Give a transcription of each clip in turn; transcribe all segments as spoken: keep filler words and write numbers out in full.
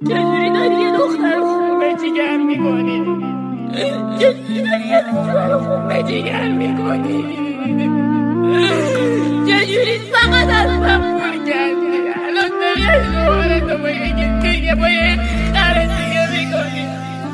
چجوری داری یه دختر خوب به جگر میکنی؟ چجوری داری یه دختر خوب به جگر میکنی؟ چجوری فقط از من پول کردی؟ الان داری ازدوارتو با یه دیگه با یه خر دیگه میکنی.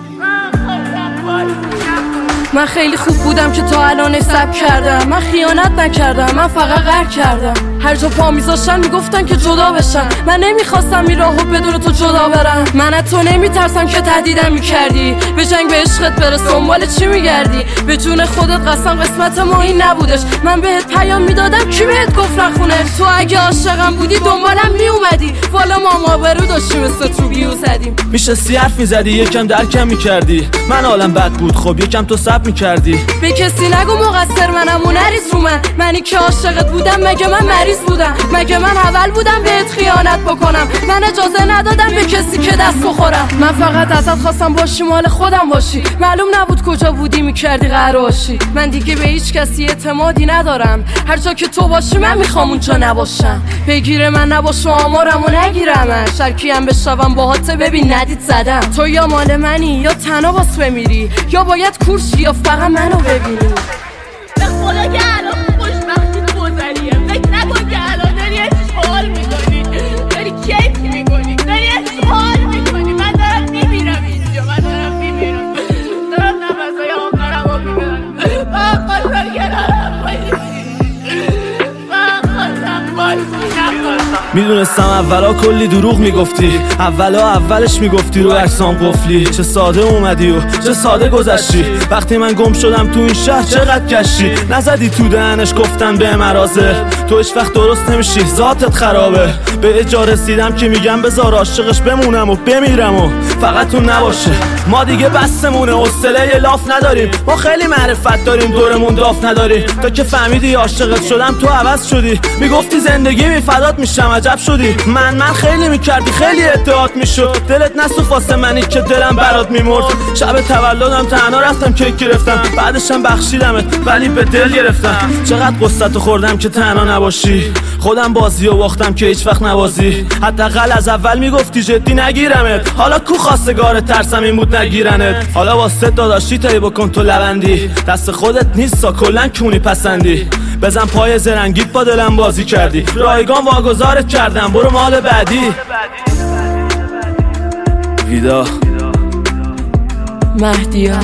من خیلی خوب بودم که تا الان سب کردم. من خیانت نکردم، من فقط قهر کردم. هر جا پا میذاشتن میگفتن که جدا بشن. من نمیخواستم این راهو بدون تو جدا برم. من از تو نمیترسم که تهدیدم میکردی به جنگ به عشقت برس. دنبال چی میگردی؟ به جون خودت قسم قسمت ما این نبودش. من بهت پیام میدادم کی بهت گفت نخونه؟ تو اگه عاشقم بودی دنبالم میومدی. والا ما مابرو داشتیم مثل تو گیو زدیم. میشه سی حرف میزدی یکم درکم میکردی. من حالم بد بود خب یکم تو صبر میکردی. به کسی نگو مقصر منم و نریز رو من. منی که عاشقت بودم مگه من مریض بودم؟ مگه من اول بودم بهت خیانت بکنم؟ من اجازه ندادم به کسی که دست بخورم. من فقط ازت خواستم باشی مال خودم باشی. معلوم نبود کجا بودی میکردی قرار باشی. من دیگه به هیچ کسی اعتمادی ندارم. هر جا که تو باشی من میخوام اونجا نباشم. بگیر من نباشم آمارم و نگیرم. شرکیم بشوم باهات ببین ندید زدم. تو یا مال منی یا تنها باس بمیری، یا باید کورشی یا فقط منو ببینی. به خدا که الان خوشبختی گذریه. فکر نکن که الان داری اشغال میکنی، داری کیف میکنی، داری اشغال میکنی. من دارم میمیرم اینجا، من دارم میمیرم، دارم نفسای آخرم رو میبرم. من خواستم کنارم باشی، من خواستم باشی. میدونستم اولا کلی دروغ میگفتی. اولا اولش میگفتی رو عکسام قفلی. چه ساده اومدی و چه ساده گذشتی. وقتی من گم شدم تو این شهر چقدر گشتی. نزدی تو دهنش گفتن به مرازه. تو هیچ وقت درست نمیشی ذاتت خرابه. به اجا رسیدم که میگم بذار عاشقش بمونم و بمیرم و فقط اون نباشه. ما دیگه بسمونه حوصله لاف نداریم. ما خیلی معرفت داریم دورمون داف نداریم. تا که فهمیدی عاشقت شدم تو عوض شدی. میگفتی زندگی میفدات میشم عجب شدی. من من خیلی میکردی خیلی ادعات میشد. دلت نسوخت واسه منی که دلم برات میمرد. شب تولدم تنها رفتم کیک گرفتم. بعدشم بخشیدمت ولی به دل گرفتم. چقدر قصتو خوردم که تنها نباشی. خودم بازیو باختم که هیچ وقت نبازی. حداقل از اول میگفتی جدی نگیرمت. حالا کو خواستگار ترسم این بود نگیرنت. حالا واسه داداشی تایی بکن تو لبندی. دست خودت نیستا کلن کونی پسندی. بزن پای زرنگیت با دلم بازی کردی. رایگان واگذارت کردم برو مال بعدی. ویدا مهدیار.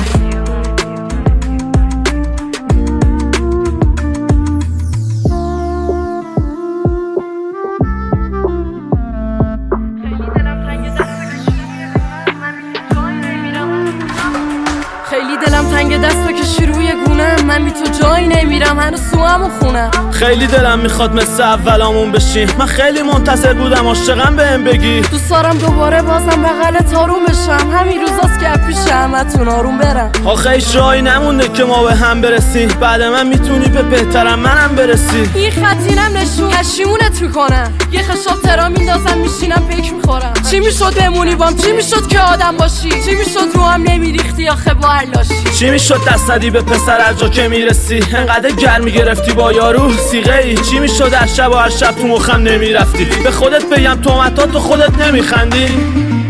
خیلی دلم تنگ دست بکشی روی گونم. من بی تو جایی نمیرم هنوز سوامو خونم. خیلی دلم میخواد مثل اولامون بشیم. من خیلی منتظر بودم عاشقم بهم بگی. دوست دارم دوباره بازم بغلت آروم بشم. همین روزاست که پیش همتون آروم برم. آخه هیچ راهی نمونده که ما به هم برسیم. بعد من میتونی به بهترم منم برسی. این خطینم نشون پشیمونت میکنم. یه خشاب ترا میندازم میشینم پیک میخورم. چی میشد بمونی بام؟ چی میشد که آدم باشی؟ چی میشد رو هم نمیریختی آخه با علاشی؟ چی میشد دست ندی به پسر هر جا که میرسی؟ انقدر گرمی گرفتی با یارو سیغه ای. چی میشد هر شب و هر شب تو مخم نمیرفتی؟ به خودت بگم تهمتات تو خودت نمیخندی؟